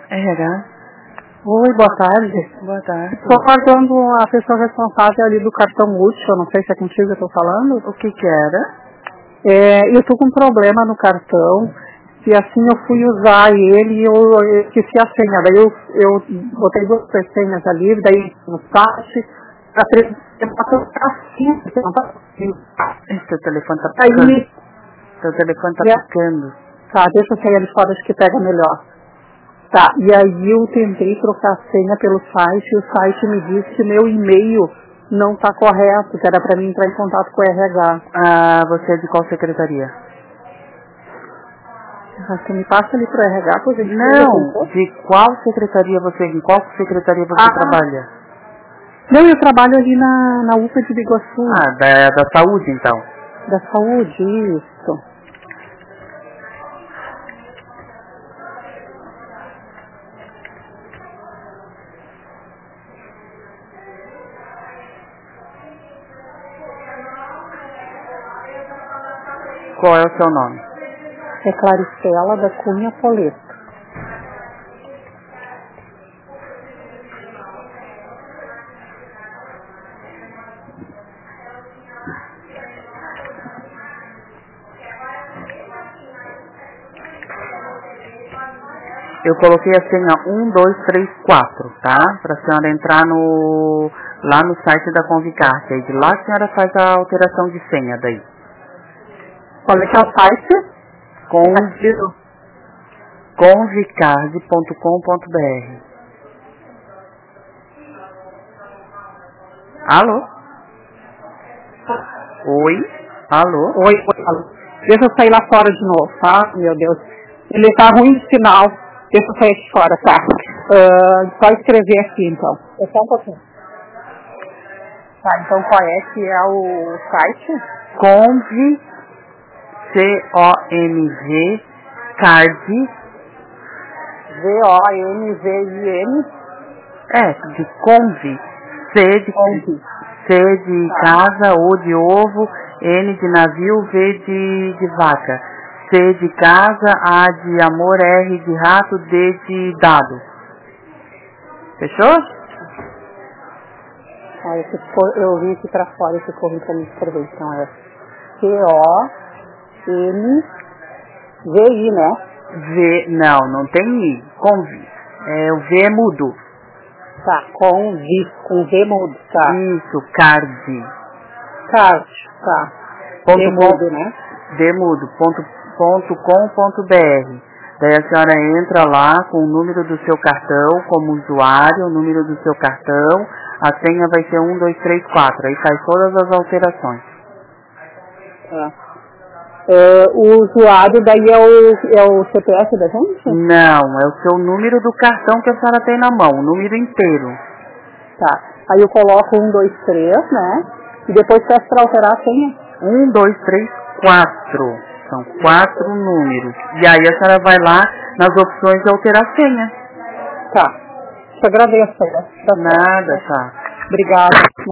RH. Oi, boa tarde. Boa tarde. Estou aguardando a pessoa responsável ali do cartão útil, não sei se é contigo que eu estou falando. O que era? Eu estou com um problema no cartão, e assim eu fui usar ele e eu esqueci a senha. Daí eu botei 2 senhas ali, daí no site, Teu telefone tá tocando. Teu telefone tá tocando. Tá, deixa eu sair ali fora, acho que pega melhor. Tá, e aí eu tentei trocar a senha pelo site e o site me disse que meu e-mail não tá correto, que era pra mim entrar em contato com o RH. Ah, você é de qual secretaria? Você me passa ali pro RH, por exemplo? Não, de qual secretaria você, em qual secretaria você trabalha? Não, eu trabalho ali na UPA de Biguaçu. Ah, da saúde então? Da saúde, isso. Qual é o seu nome? É Claristela da Cunha Poleto. Eu coloquei a senha 1234, tá? Pra senhora entrar lá no site da Convicarte. Aí de lá a senhora faz a alteração de senha daí. Qual é que é o site? Convicard.com.br. Alô? Oi? Alô? Oi, alô. Deixa eu sair lá fora de novo, tá? Meu Deus. Ele tá ruim de sinal. Deixa eu sair aqui fora, tá? Só escrever aqui, então. É só um pouquinho. Tá, então qual é que é o site? Conv, C-O-N-V, Card. V-O-N-V-I-N. De Conv. C de casa, O de ovo, N de navio, V de vaca. C de casa, A de amor, R de rato, D de dado. Fechou? Eu vim aqui pra fora esse correio pra me escrever. Então é C-O-N-V-I, né? V, não tem I. Conv. O V é mudo. Tá, com V mudo, tá. Isso, card. Card, tá. D mudo, né? Dmudo.com.br. Daí a senhora entra lá com o número do seu cartão como usuário, o número do seu cartão, a senha vai ser 1234, aí faz todas as alterações. Tá. O usuário daí é o CPF da gente? Não, é o seu número do cartão que a senhora tem na mão, o número inteiro. Tá. Aí eu coloco 1, 2, 3, né? E depois peço para alterar a senha? 1, 2, 3, 4. São 4 números. E aí a senhora vai lá nas opções de alterar a senha. Tá. Te agradeço. Nada, tá. Obrigada.